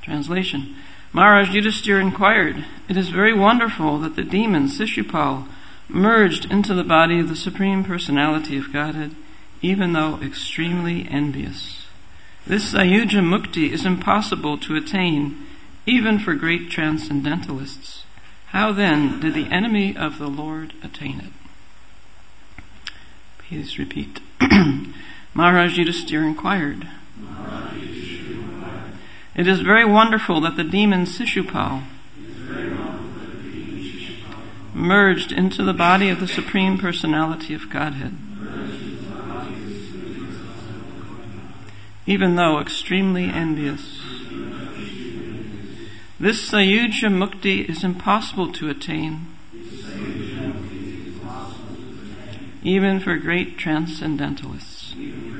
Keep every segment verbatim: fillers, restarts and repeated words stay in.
Translation. Maharaj Yudhisthira inquired, "It is very wonderful that the demon Shishupal merged into the body of the Supreme Personality of Godhead, even though extremely envious. This Sayuja Mukti is impossible to attain, even for great transcendentalists. How then did the enemy of the Lord attain it?" Please repeat. Maharaj Yudhisthira inquired, "It is very wonderful that the demon Shishupal merged into the body of the Supreme Personality of Godhead, even though extremely envious. This Sayuja Mukti is impossible to attain, even for great transcendentalists.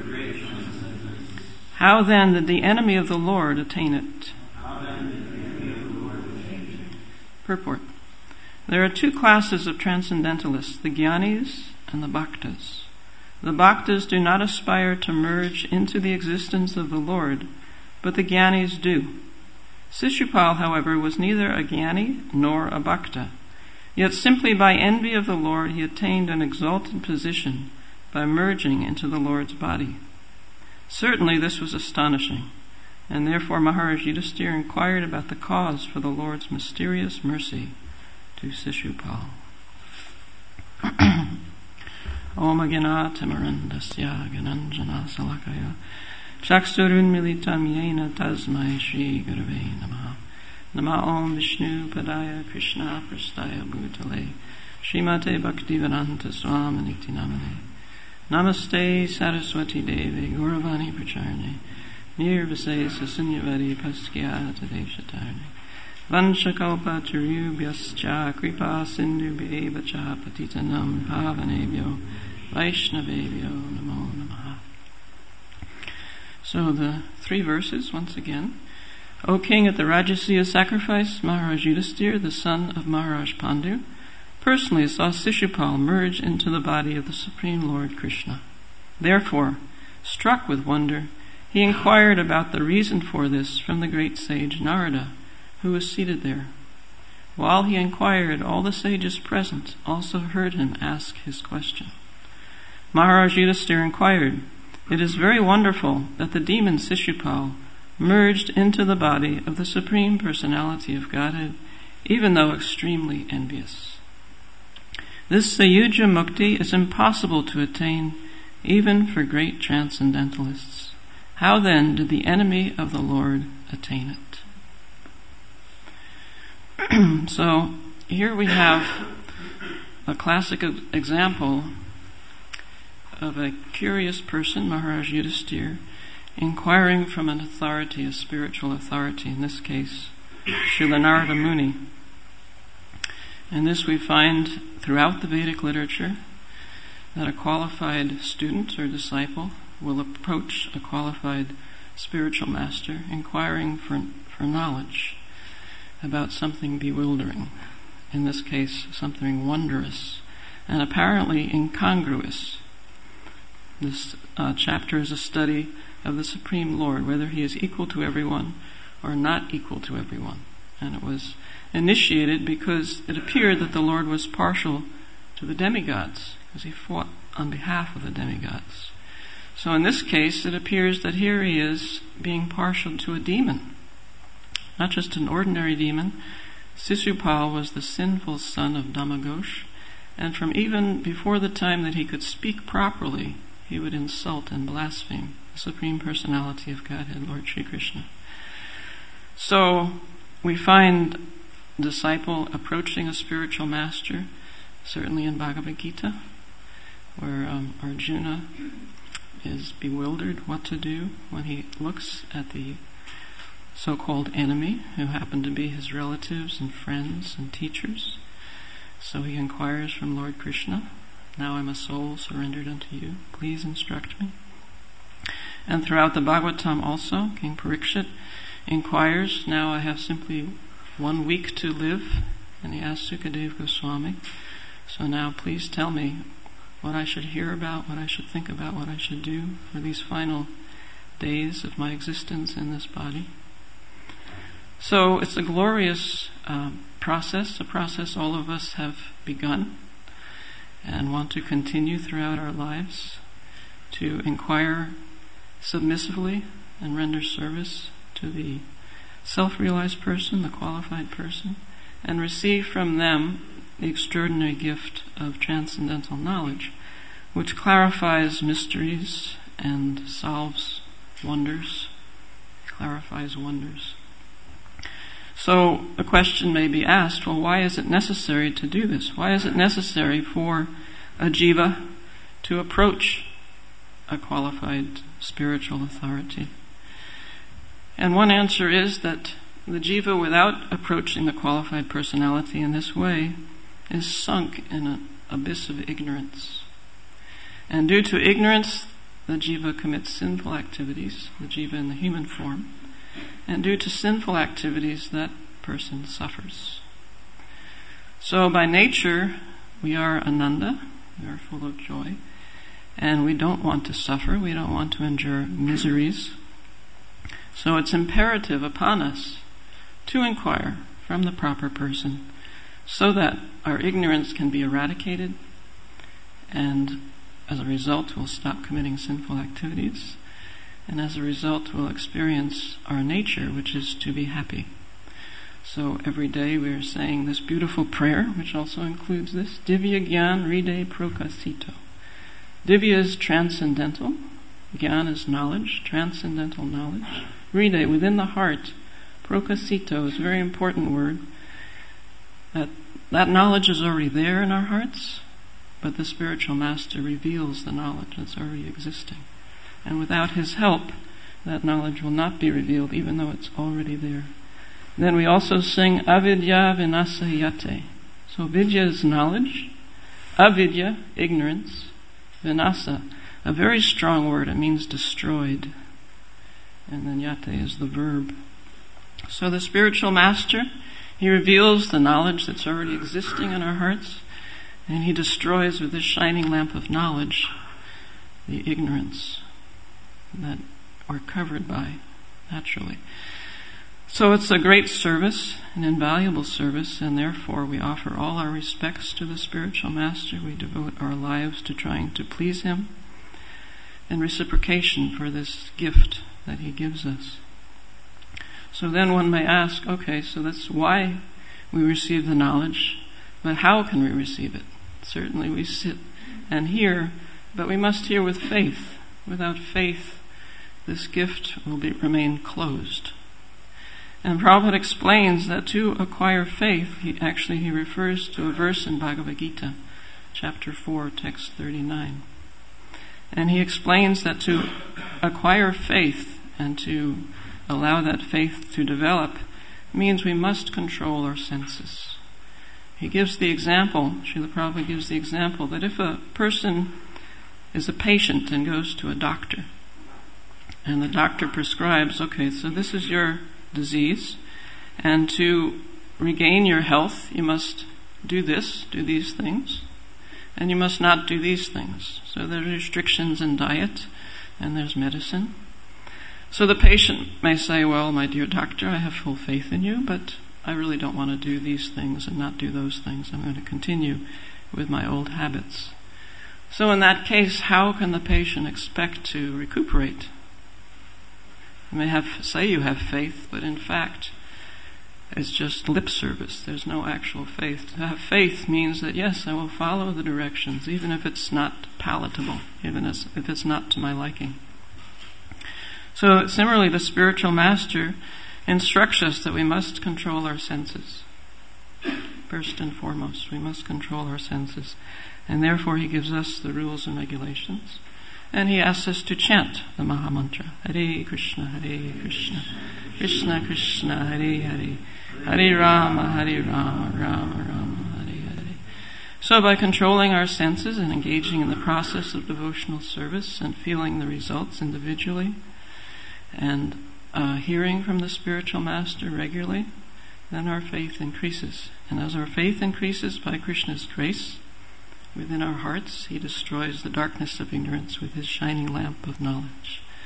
How then did the enemy of the Lord attain it?" Purport. There are two classes of transcendentalists, the Jnanis and the Bhaktas. The Bhaktas do not aspire to merge into the existence of the Lord, but the Jnanis do. Shishupal, however, was neither a Jnani nor a Bhakta. Yet simply by envy of the Lord he attained an exalted position by merging into the Lord's body. Certainly this was astonishing, and therefore Maharaj Yudhisthira inquired about the cause for the Lord's mysterious mercy to Shishupal. Om Agyanat Timarandasya Gananjana Salakaya Chaksurun Militam Yena Tasmai Shri Gurave Namaha Nama Om Vishnu Padaya Krishna Prastaya Bhutale Srimate Bhaktivedanta Swaminiti Namane Namaste Saraswati Devi Gauravani Pracharne Nirvase Sasunyavadi Paskya Tadeshatarne Vanchakalpa Tarubhyascha Kripa Sindhu Bhevacha Patitanam Pavanebhyo Vaishnavebhyo Namo Namaha. So the three verses once again. O King, at the Rajasuya sacrifice, Maharaj Yudhisthira, the son of Maharaj Pandu, personally saw Shishupal merge into the body of the Supreme Lord Krishna. Therefore, struck with wonder, he inquired about the reason for this from the great sage Narada, who was seated there. While he inquired, all the sages present also heard him ask his question. Maharaj Yudhisthira inquired, "It is very wonderful that the demon Shishupal merged into the body of the Supreme Personality of Godhead, even though extremely envious. This Sayuja Mukti is impossible to attain, even for great transcendentalists. How then did the enemy of the Lord attain it?" So here we have a classic example of a curious person, Maharaj Yudhisthira, inquiring from an authority, a spiritual authority, in this case, Srila Narada Muni. And this we find throughout the Vedic literature, that a qualified student or disciple will approach a qualified spiritual master inquiring for, for knowledge about something bewildering, in this case something wondrous and apparently incongruous. This uh, chapter is a study of the Supreme Lord, whether he is equal to everyone or not equal to everyone. And it was initiated because it appeared that the Lord was partial to the demigods, because he fought on behalf of the demigods. So in this case, it appears that here he is being partial to a demon. Not just an ordinary demon. Shishupal was the sinful son of Damagosh, and from even before the time that he could speak properly, he would insult and blaspheme the Supreme Personality of Godhead, Lord Sri Krishna. So we find a disciple approaching a spiritual master, certainly in Bhagavad Gita, where um, Arjuna is bewildered what to do when he looks at the so-called enemy, who happen to be his relatives and friends and teachers. So he inquires from Lord Krishna, "Now I'm a soul surrendered unto you. Please instruct me." And throughout the Bhagavatam also, King Parikshit inquires, "Now I have simply one week to live." And he asks Sukadeva Goswami, "So now please tell me what I should hear about, what I should think about, what I should do for these final days of my existence in this body." So it's a glorious uh, process, a process all of us have begun and want to continue throughout our lives, to inquire submissively and render service to the self-realized person, the qualified person, and receive from them the extraordinary gift of transcendental knowledge, which clarifies mysteries and solves wonders, clarifies wonders. So a question may be asked, well, why is it necessary to do this? Why is it necessary for a jiva to approach a qualified spiritual authority? And one answer is that the jiva, without approaching the qualified personality in this way, is sunk in an abyss of ignorance. And due to ignorance, the jiva commits sinful activities, the jiva in the human form. And due to sinful activities, that person suffers. So by nature, we are Ananda, we are full of joy, and we don't want to suffer, we don't want to endure miseries. So it's imperative upon us to inquire from the proper person so that our ignorance can be eradicated, and as a result we'll stop committing sinful activities, and as a result we'll experience our nature, which is to be happy. So every day we are saying this beautiful prayer, which also includes this, Divya Gyan Ride Prokasito. Divya is transcendental, Gyan is knowledge, transcendental knowledge. Ride, within the heart, Prokasito is a very important word. That, that knowledge is already there in our hearts, but the spiritual master reveals the knowledge that's already existing. And without his help, that knowledge will not be revealed, even though it's already there. Then we also sing Avidya Vinasayate. So vidya is knowledge, avidya, ignorance, vinasa, a very strong word, it means destroyed. And then yate is the verb. So the spiritual master, he reveals the knowledge that's already existing in our hearts, and he destroys with this shining lamp of knowledge the ignorance that we're covered by naturally. So it's a great service, an invaluable service, and therefore we offer all our respects to the spiritual master. We devote our lives to trying to please him in reciprocation for this gift that he gives us. So then one may ask, okay, so that's why we receive the knowledge, but how can we receive it? Certainly we sit and hear, but we must hear with faith. Without faith, this gift will be, remain closed. And Prabhupada explains that to acquire faith, he actually he refers to a verse in Bhagavad Gita, chapter four, text thirty-nine. And he explains that to acquire faith and to allow that faith to develop means we must control our senses. He gives the example, Srila Prabhupada gives the example, that if a person is a patient and goes to a doctor, and the doctor prescribes, okay, so this is your disease, and to regain your health, you must do this, do these things, and you must not do these things. So there are restrictions in diet, and there's medicine. So the patient may say, well, my dear doctor, I have full faith in you, but I really don't want to do these things and not do those things. I'm going to continue with my old habits. So in that case, how can the patient expect to recuperate? You may have say you have faith, but in fact, it's just lip service. There's no actual faith. To have faith means that, yes, I will follow the directions, even if it's not palatable, even if it's not to my liking. So similarly, the spiritual master instructs us that we must control our senses. First and foremost, we must control our senses. And therefore he gives us the rules and regulations. And he asks us to chant the Maha Mantra. Hare Krishna, Hare Krishna, Krishna Krishna, Hare Hare, Hare Rama, Hare Rama, Rama Rama, Hare Hare. So by controlling our senses and engaging in the process of devotional service and feeling the results individually, and uh, hearing from the spiritual master regularly, then our faith increases. And as our faith increases by Krishna's grace within our hearts, he destroys the darkness of ignorance with his shining lamp of knowledge.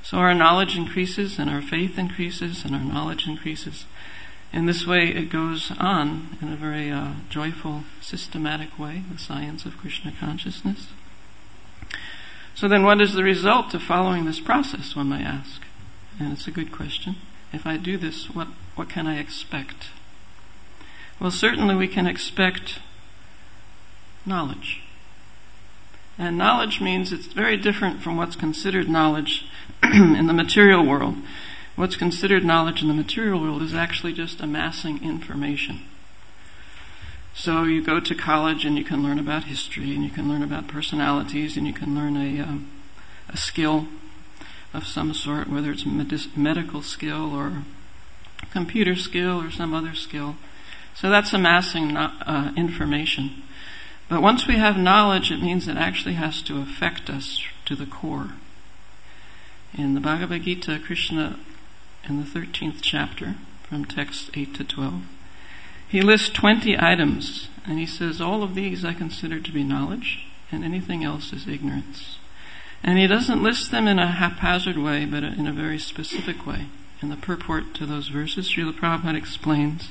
So our knowledge increases and our faith increases and our knowledge increases. In this way it goes on in a very uh, joyful, systematic way, the science of Krishna consciousness. So then what is the result of following this process, one may ask? And it's a good question. If I do this, what, what can I expect? Well, certainly we can expect knowledge. And knowledge means it's very different from what's considered knowledge in the material world. What's considered knowledge in the material world is actually just amassing information. So you go to college and you can learn about history and you can learn about personalities and you can learn a, um, a skill of some sort, whether it's med- medical skill or computer skill or some other skill. So that's amassing no- uh, information. But once we have knowledge, it means it actually has to affect us to the core. In the Bhagavad Gita, Krishna, in the thirteenth chapter, from text eight to twelve, he lists twenty items, and he says, all of these I consider to be knowledge, and anything else is ignorance. And he doesn't list them in a haphazard way, but in a very specific way. In the purport to those verses, Srila Prabhupada explains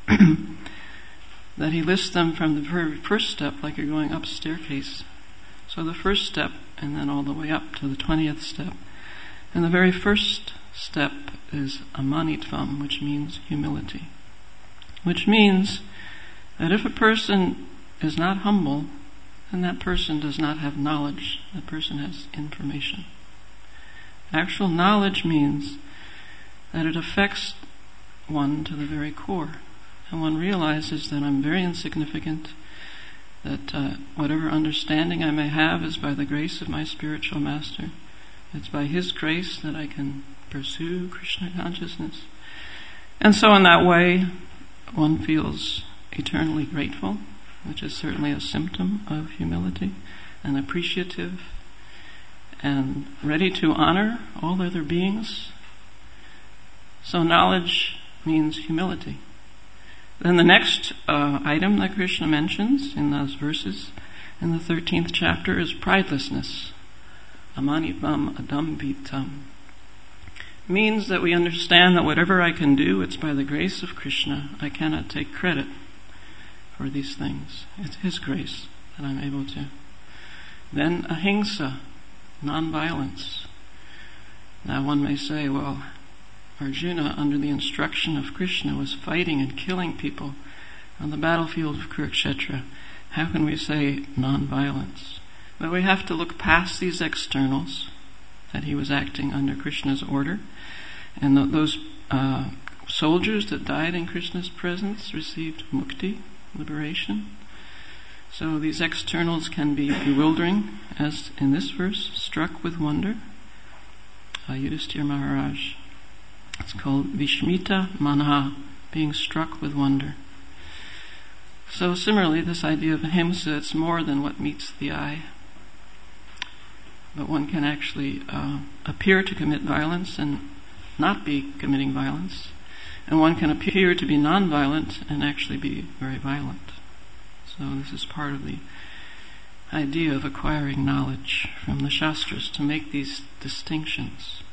that he lists them from the very first step, like you're going up a staircase. So the first step, and then all the way up to the twentieth step. And the very first step is amanitvam, which means humility. Which means that if a person is not humble, then that person does not have knowledge. That person has information. Actual knowledge means that it affects one to the very core. And one realizes that I'm very insignificant, that uh, whatever understanding I may have is by the grace of my spiritual master. It's by his grace that I can pursue Krishna consciousness. And so in that way, one feels eternally grateful, which is certainly a symptom of humility, and appreciative, and ready to honor all other beings. So knowledge means humility. Then the next uh, item that Krishna mentions in those verses in the thirteenth chapter is pridelessness. Amanitvam adambitam. Means that we understand that whatever I can do, it's by the grace of Krishna. I cannot take credit for these things. It's his grace that I'm able to. Then ahimsa, non-violence. Now one may say, well, Arjuna, under the instruction of Krishna, was fighting and killing people on the battlefield of Kurukshetra. How can we say non-violence? But we have to look past these externals, that he was acting under Krishna's order. And th- those uh, soldiers that died in Krishna's presence received mukti, liberation. So these externals can be bewildering, as in this verse, struck with wonder. Uh, Yudhisthira Maharaj. It's called Vishmita Manha, being struck with wonder. So similarly, this idea of ahimsa, it's more than what meets the eye. But one can actually uh, appear to commit violence and not be committing violence. And one can appear to be non-violent and actually be very violent. So this is part of the idea of acquiring knowledge from the Shastras, to make these distinctions.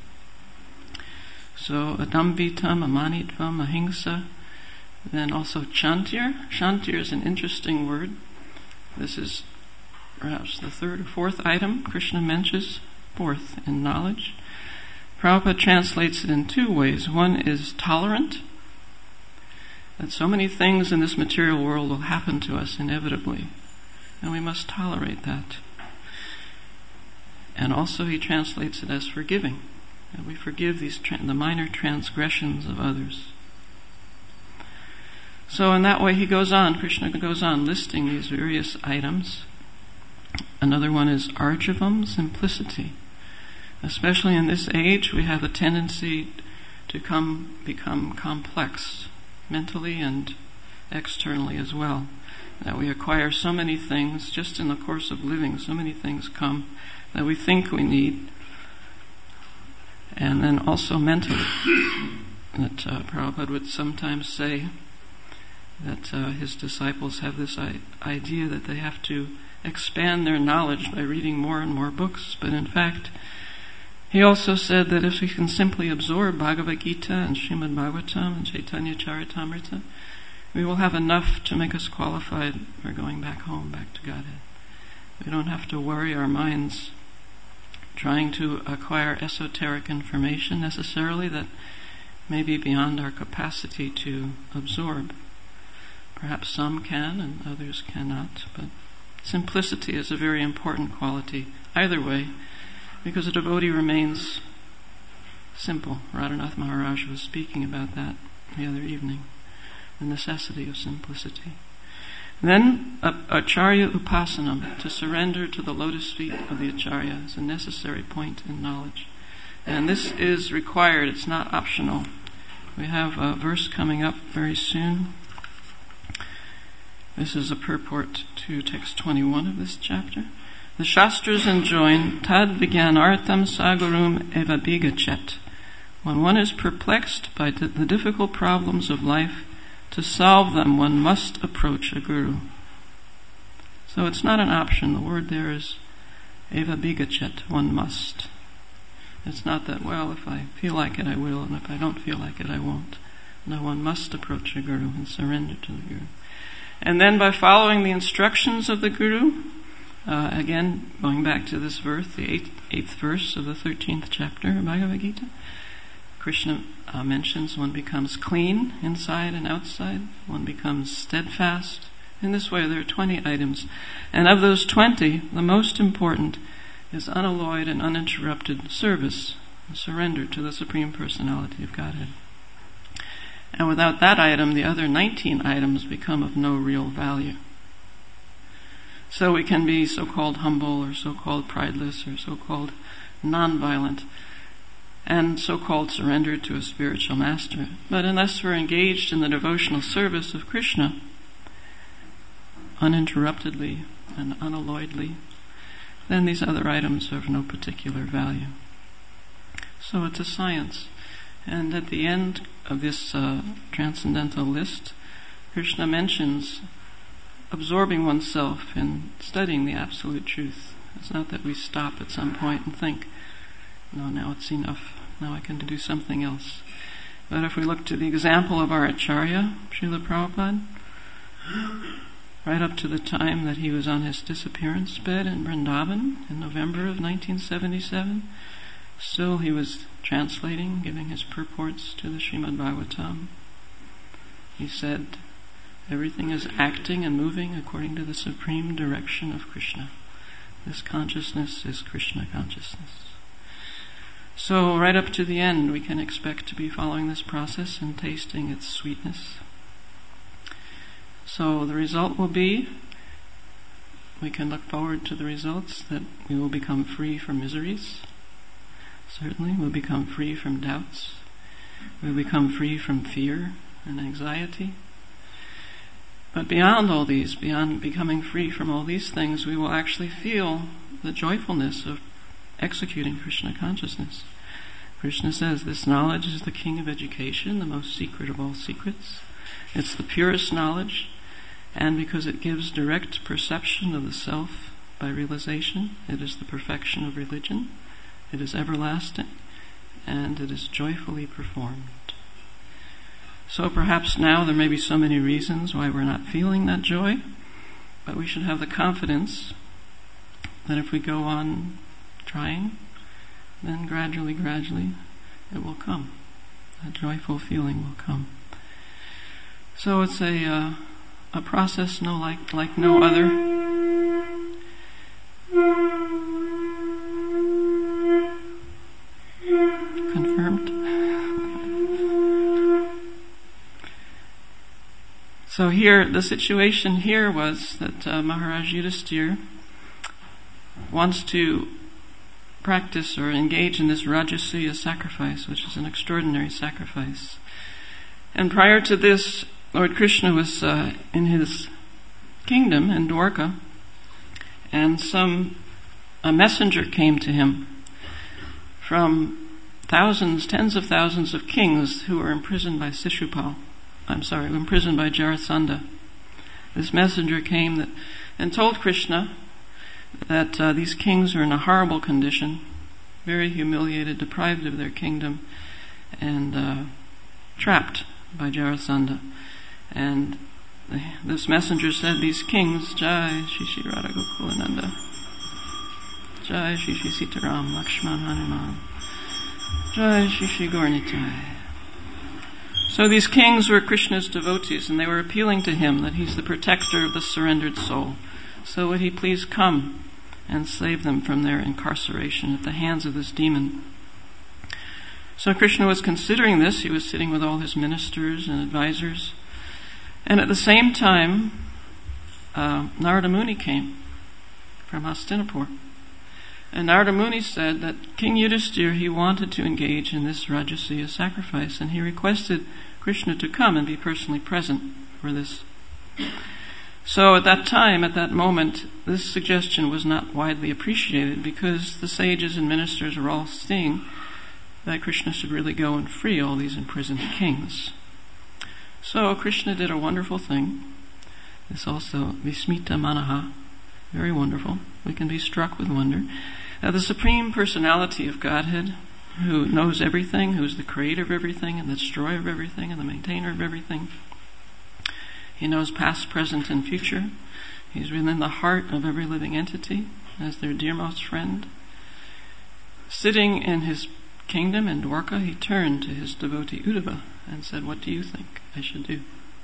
So adambitam, amanitvam, ahimsa, then also chantir. Chantir is an interesting word. This is perhaps the third or fourth item Krishna mentions, fourth in knowledge. Prabhupada translates it in two ways. One is tolerant, that so many things in this material world will happen to us inevitably, and we must tolerate that. And also he translates it as forgiving, that we forgive these tra- the minor transgressions of others. So in that way he goes on, Krishna goes on listing these various items. Another one is arjavam, simplicity. Especially in this age, we have a tendency to come become complex, mentally and externally as well. That we acquire so many things just in the course of living, so many things come that we think we need. And then also mentally, that uh, Prabhupada would sometimes say that uh, his disciples have this I- idea that they have to expand their knowledge by reading more and more books, but in fact, He also said that if we can simply absorb Bhagavad Gita and Srimad Bhagavatam and Chaitanya Charitamrita, we will have enough to make us qualified for going back home, back to Godhead. We don't have to worry our minds trying to acquire esoteric information necessarily that may be beyond our capacity to absorb. Perhaps some can and others cannot, but simplicity is a very important quality either way, because a devotee remains simple. Radhanath Maharaj was speaking about that the other evening, the necessity of simplicity. Then, Acharya Upasanam, to surrender to the lotus feet of the Acharya, is a necessary point in knowledge. And this is required, it's not optional. We have a verse coming up very soon. This is a purport to text twenty-one of this chapter. The Shastras enjoin tad vigyanartham sagarum eva bigachet. When one is perplexed by the difficult problems of life, to solve them one must approach a guru. So it's not an option. The word there is eva bigachet, one must. It's not that, well, if I feel like it I will, and if I don't feel like it I won't. No, one must approach a guru and surrender to the guru. And then by following the instructions of the guru, uh, again, going back to this verse, the eighth, eighth verse of the thirteenth chapter of Bhagavad Gita, Krishna uh, mentions one becomes clean inside and outside, one becomes steadfast. In this way there are twenty items. And of those twenty, the most important is unalloyed and uninterrupted service, surrender to the Supreme Personality of Godhead. And without that item, the other nineteen items become of no real value. So we can be so-called humble or so-called prideless or so-called non-violent and so-called surrendered to a spiritual master. But unless we're engaged in the devotional service of Krishna, uninterruptedly and unalloyedly, then these other items are of no particular value. So it's a science. And at the end of this uh, transcendental list, Krishna mentions absorbing oneself in studying the absolute truth. It's not that we stop at some point and think, no, now it's enough. Now I can do something else. But if we look to the example of our Acharya, Srila Prabhupada, right up to the time that he was on his disappearance bed in Vrindavan in November of nineteen seventy-seven, still he was translating, giving his purports to the Srimad Bhagavatam. He said, everything is acting and moving according to the supreme direction of Krishna. This consciousness is Krishna consciousness. So right up to the end, we can expect to be following this process and tasting its sweetness. So the result will be, we can look forward to the results, that we will become free from miseries. Certainly, we'll become free from doubts. We'll become free from fear and anxiety. But beyond all these, beyond becoming free from all these things, we will actually feel the joyfulness of executing Krishna consciousness. Krishna says this knowledge is the king of education, the most secret of all secrets. It's the purest knowledge, and because it gives direct perception of the self by realization, it is the perfection of religion. It is everlasting, and it is joyfully performed. So perhaps now there may be so many reasons why we're not feeling that joy, but we should have the confidence that if we go on trying, then gradually, gradually, it will come. That joyful feeling will come. So it's a uh, a process no like like no other. Confirmed. So here, the situation here was that uh, Maharaj Yudhisthira wants to practice or engage in this Rajasuya sacrifice, which is an extraordinary sacrifice. And prior to this, Lord Krishna was uh, in his kingdom in Dwarka, and some a messenger came to him from thousands, tens of thousands of kings who were imprisoned by Shishupal. I'm sorry, imprisoned by Jarasandha. This messenger came that, and told Krishna that uh, these kings are in a horrible condition. very humiliated, deprived of their kingdom, and uh, trapped by Jarasandha. And this messenger said, these kings, Jai Shri Radha Gokulananda, Jai Shri Shri Sitaram Lakshman Hanuman, Jai Shri Shri Gaurnitai. So these kings were Krishna's devotees, and they were appealing to him that he's the protector of the surrendered soul. So would he please come and save them from their incarceration at the hands of this demon. So Krishna was considering this. He was sitting with all his ministers and advisors. And at the same time, uh, Narada Muni came from Hastinapur. And Narada Muni said that King Yudhisthira, he wanted to engage in this Rajasuya sacrifice, and he requested Krishna to come and be personally present for this. So at that time, at that moment, this suggestion was not widely appreciated because the sages and ministers were all seeing that Krishna should really go and free all these imprisoned kings. So Krishna did a wonderful thing. This also, Vismita Manaha, very wonderful. We can be struck with wonder. Now, the Supreme Personality of Godhead, who knows everything, who is the creator of everything and the destroyer of everything and the maintainer of everything. He knows past, present, and future. He's within the heart of every living entity as their dearmost friend. Sitting in his kingdom in Dwarka, he turned to his devotee Uddhava and said, what do you think I should do?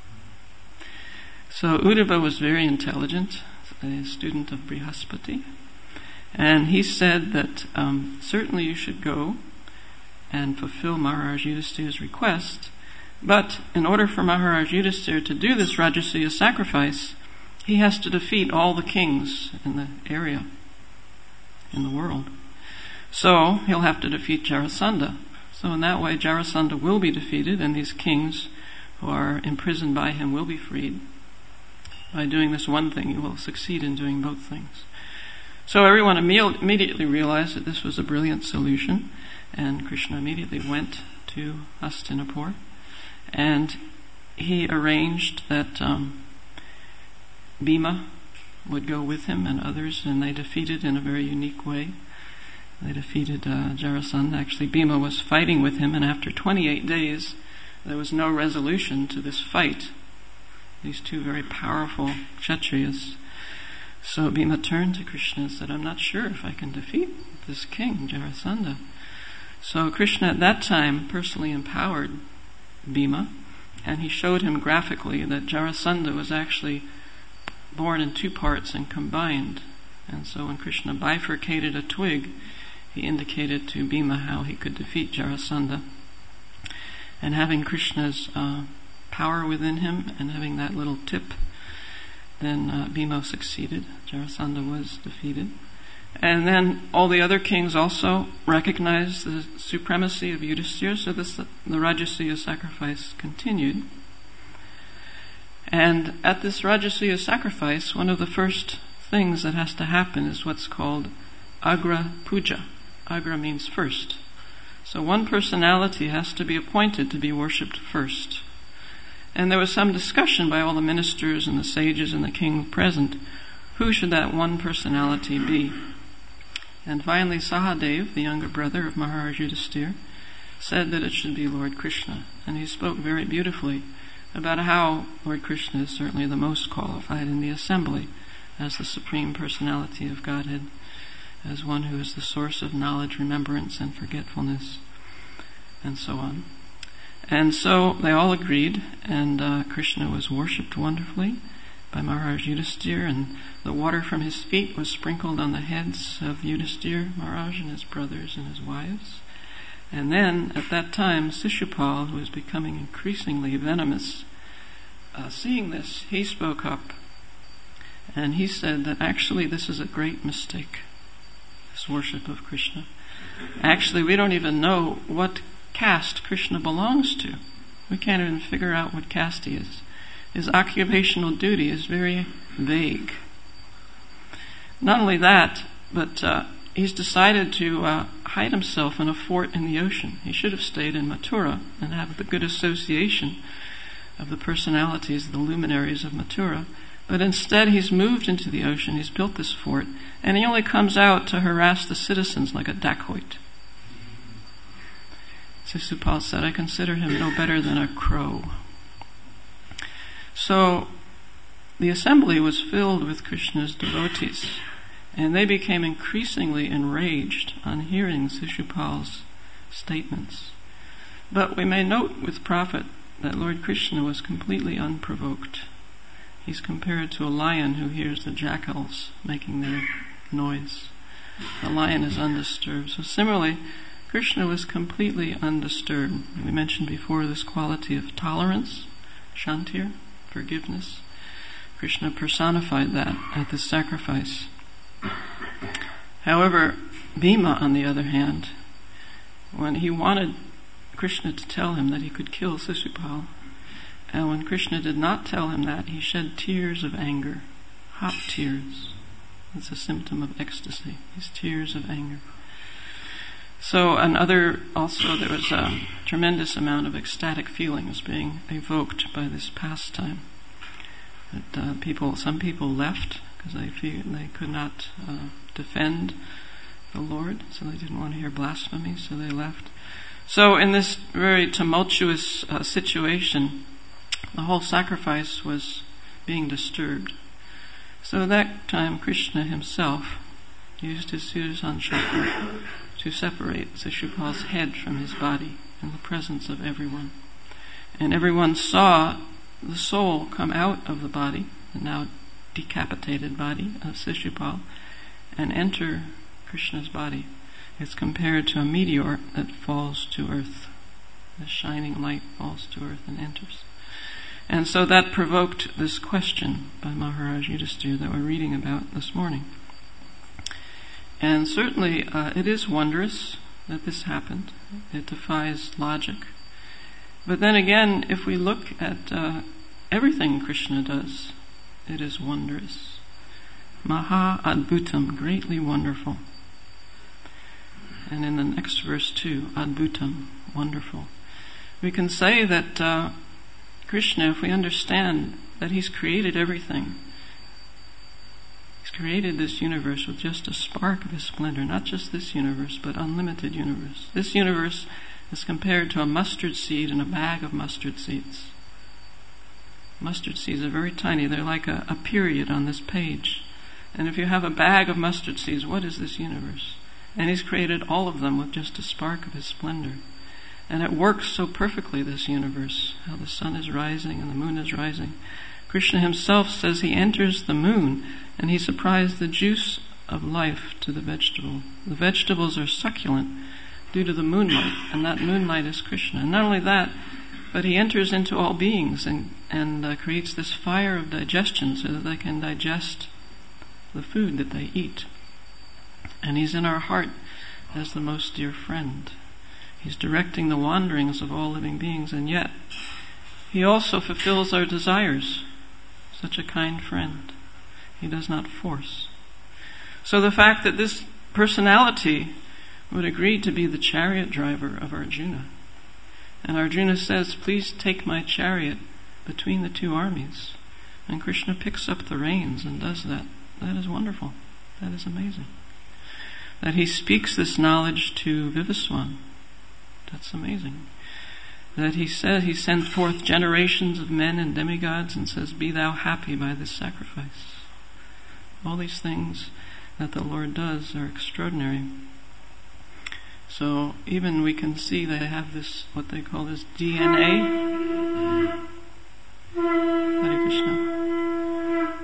So Uddhava was very intelligent, a student of Brihaspati, and he said that um, certainly you should go and fulfill Maharaj Yudhisthira's request, but in order for Maharaj Yudhisthira to do this Rajasuya sacrifice, he has to defeat all the kings in the area, in the world. So he'll have to defeat Jarasandha. So in that way, Jarasandha will be defeated, and these kings who are imprisoned by him will be freed. By doing this one thing, he will succeed in doing both things. So everyone imme- immediately realized that this was a brilliant solution, and Krishna immediately went to Hastinapur, and he arranged that um, Bhima would go with him and others, and they defeated in a very unique way. They defeated uh, Jarasandha. Actually, Bhima was fighting with him, and after twenty-eight days, there was no resolution to this fight. These two very powerful Kshatriyas. So Bhima turned to Krishna and said, I'm not sure if I can defeat this king, Jarasandha. So Krishna at that time personally empowered Bhima, and he showed him graphically that Jarasandha was actually born in two parts and combined. And so when Krishna bifurcated a twig, he indicated to Bhima how he could defeat Jarasandha. And having Krishna's uh, power within him and having that little tip, then uh, Bhima succeeded. Jarasandha was defeated. And then all the other kings also recognized the supremacy of Yudhisthira, so this, the Rajasuya sacrifice continued. And at this Rajasuya sacrifice, one of the first things that has to happen is what's called Agra Puja. Agra means first. So one personality has to be appointed to be worshipped first. And there was some discussion by all the ministers and the sages and the king present, who should that one personality be? And finally Sahadev, the younger brother of Maharaj Yudhisthira, said that it should be Lord Krishna. And he spoke very beautifully about how Lord Krishna is certainly the most qualified in the assembly as the Supreme Personality of Godhead, as one who is the source of knowledge, remembrance, and forgetfulness, and so on. And so they all agreed, and uh, Krishna was worshipped wonderfully by Maharaj Yudhisthira, and the water from his feet was sprinkled on the heads of Yudhisthira Maharaj and his brothers and his wives. And then, at that time, Sishupal, who was becoming increasingly venomous, uh, seeing this, he spoke up, and he said that actually this is a great mistake, this worship of Krishna. Actually, we don't even know what caste Krishna belongs to. We can't even figure out what caste he is. His occupational duty is very vague. Not only that, but uh, he's decided to uh, hide himself in a fort in the ocean. He should have stayed in Mathura and have the good association of the personalities, the luminaries of Mathura. But instead he's moved into the ocean, he's built this fort, and he only comes out to harass the citizens like a dacoit. Sisupal said, "I consider him no better than a crow." So the assembly was filled with Krishna's devotees, and they became increasingly enraged on hearing Sisupal's statements. But we may note with Prophet that Lord Krishna was completely unprovoked. He's compared to a lion who hears the jackals making their noise. The lion is undisturbed. So similarly, Krishna was completely undisturbed. We mentioned before this quality of tolerance, shantir, forgiveness. Krishna personified that at the sacrifice. However, Bhima, on the other hand, when he wanted Krishna to tell him that he could kill Sisupal, and when Krishna did not tell him that, he shed tears of anger, hot tears. It's a symptom of ecstasy, these tears of anger. So another, also there was a tremendous amount of ecstatic feelings being evoked by this pastime. That uh, people, some people left because they feel they could not uh, defend the Lord, so they didn't want to hear blasphemy, so they left. So in this very tumultuous uh, situation, the whole sacrifice was being disturbed. So at that time, Krishna himself used his Sudarshan chakra to separate Sisupal's head from his body in the presence of everyone. And everyone saw the soul come out of the body, the now decapitated body of Sisupal, and enter Krishna's body. It's compared to a meteor that falls to earth. The shining light falls to earth and enters. And so that provoked this question by Maharaj Yudhisthira that we're reading about this morning. And certainly uh, it is wondrous that this happened. It defies logic. But then again, if we look at uh, everything Krishna does, it is wondrous. Maha Adbhutam, greatly wonderful. And in the next verse too, Adbhutam, wonderful. We can say that uh, Krishna, if we understand that he's created everything, he's created this universe with just a spark of his splendor, not just this universe, but unlimited universe. This universe is compared to a mustard seed in a bag of mustard seeds. Mustard seeds are very tiny. They're like a, a period on this page. And if you have a bag of mustard seeds, what is this universe? And he's created all of them with just a spark of his splendor. And it works so perfectly, this universe, how the sun is rising and the moon is rising. Krishna himself says he enters the moon and he supplies the juice of life to the vegetable. The vegetables are succulent due to the moonlight, and that moonlight is Krishna. And not only that, but he enters into all beings and, and uh, creates this fire of digestion so that they can digest the food that they eat. And he's in our heart as the most dear friend. He's directing the wanderings of all living beings, and yet he also fulfills our desires. Such a kind friend. He does not force. So the fact that this personality would agree to be the chariot driver of Arjuna, and Arjuna says, "Please take my chariot between the two armies," and Krishna picks up the reins and does that. That is wonderful. That is amazing. That he speaks this knowledge to Vivaswan. That's amazing. That he says, he sends forth generations of men and demigods and says, "Be thou happy by this sacrifice." All these things that the Lord does are extraordinary. So even we can see they have this, what they call this D N A. Hare Krishna.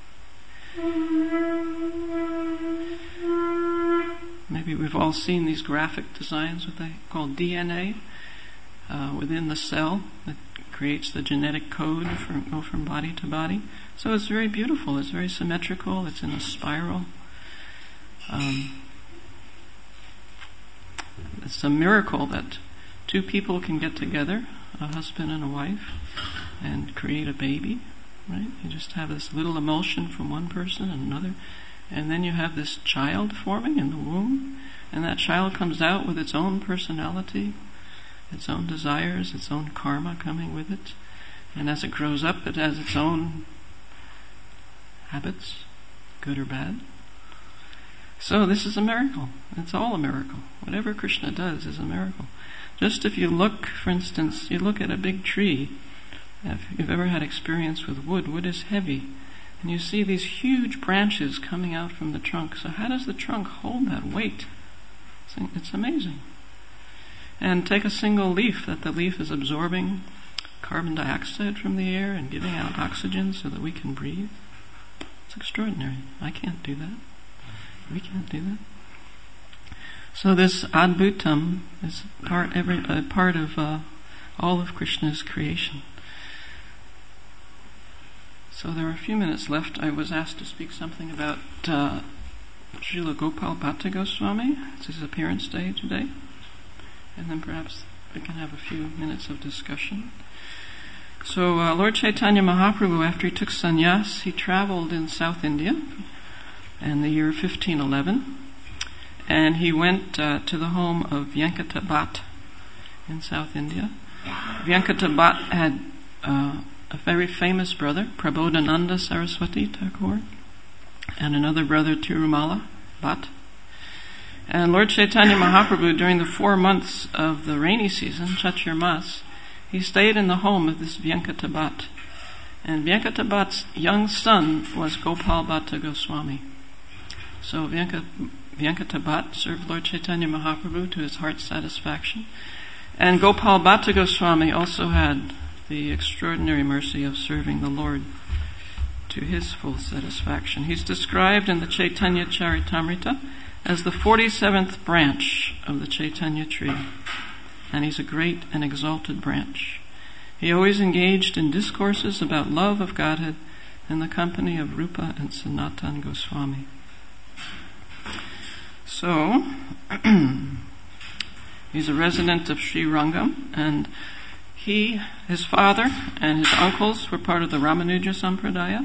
Maybe we've all seen these graphic designs, what they call D N A, uh, within the cell that creates the genetic code from go from body to body. So it's very beautiful. It's very symmetrical. It's in a spiral. Um, it's a miracle that two people can get together, a husband and a wife, and create a baby. Right? You just have this little emulsion from one person and another. And then you have this child forming in the womb, and that child comes out with its own personality, its own desires, its own karma coming with it. And as it grows up, it has its own habits, good or bad. So this is a miracle. It's all a miracle. Whatever Krishna does is a miracle. Just if you look, for instance, you look at a big tree. If you've ever had experience with wood, wood is heavy. And you see these huge branches coming out from the trunk. So how does the trunk hold that weight? It's, it's amazing. And take a single leaf that the leaf is absorbing carbon dioxide from the air and giving out oxygen so that we can breathe. It's extraordinary. I can't do that. We can't do that. So this Adbhutam is part, every, uh, part of uh, all of Krishna's creation. So there are a few minutes left. I was asked to speak something about uh, Srila Gopal Bhatta Goswami. It's his appearance day today. And then perhaps we can have a few minutes of discussion. So uh, Lord Chaitanya Mahaprabhu, after he took sannyas, he traveled in South India in the year fifteen eleven. And he went uh, to the home of Venkata Bhatt in South India. Venkata Bhatt had uh, a very famous brother, Prabodhananda Saraswati Thakur, and another brother, Tirumala Bhatt. And Lord Chaitanya Mahaprabhu, during the four months of the rainy season, Chatur Mas, he stayed in the home of this Venkata Bhatt. And Venkata Bhatt's young son was Gopal Bhatta Goswami. So Venkata, Venkata Bhatt served Lord Chaitanya Mahaprabhu to his heart's satisfaction. And Gopal Bhatta Goswami also had the extraordinary mercy of serving the Lord to his full satisfaction. He's described in the Chaitanya Charitamrita as the forty-seventh branch of the Chaitanya tree. And he's a great and exalted branch. He always engaged in discourses about love of Godhead in the company of Rupa and Sanatan Goswami. So, he's a resident of Sri Rangam, and he, his father, and his uncles were part of the Ramanuja Sampradaya.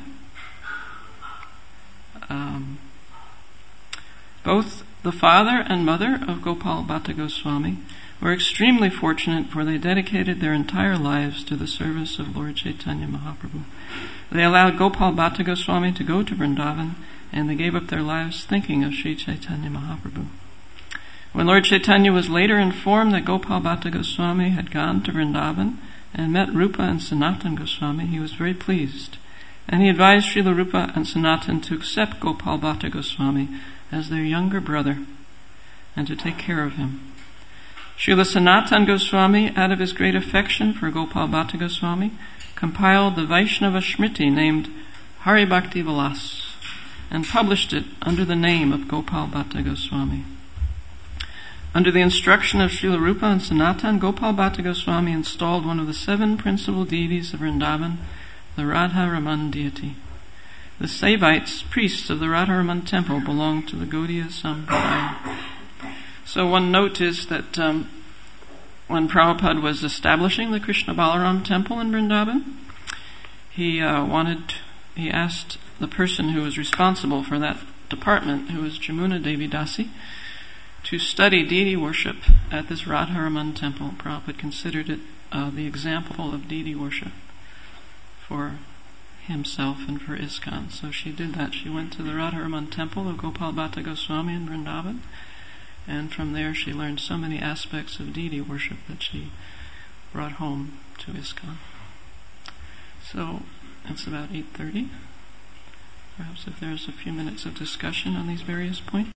Um, both the father and mother of Gopal Bhatta Goswami were extremely fortunate, for they dedicated their entire lives to the service of Lord Chaitanya Mahaprabhu. They allowed Gopal Bhatta Goswami to go to Vrindavan, and they gave up their lives thinking of Sri Chaitanya Mahaprabhu. When Lord Chaitanya was later informed that Gopal Bhatta Goswami had gone to Vrindavan and met Rupa and Sanatan Goswami, he was very pleased. And he advised Srila Rupa and Sanatan to accept Gopal Bhatta Goswami as their younger brother and to take care of him. Srila Sanatan Goswami, out of his great affection for Gopal Bhatta Goswami, compiled the Vaishnava Smriti named Hari Bhakti Vilas and published it under the name of Gopal Bhatta Goswami. Under the instruction of Srila Rupa and Sanatan, Gopal Bhatta Goswami installed one of the seven principal deities of Vrindavan, the Radha Raman deity. The Sevites, priests of the Radha Raman temple, belonged to the Gaudiya Sampradaya. So one note is that um, when Prabhupada was establishing the Krishna Balaram temple in Vrindavan, he uh, wanted, he asked the person who was responsible for that department, who was Jamuna Devi Dasi, to study deity worship at this Radharaman temple. Prabhupada considered it uh, the example of deity worship for himself and for ISKCON. So she did that. She went to the Radharaman temple of Gopal Bhatta Goswami in Vrindavan, and from there she learned so many aspects of deity worship that she brought home to ISKCON. So it's about eight thirty. Perhaps if there's a few minutes of discussion on these various points.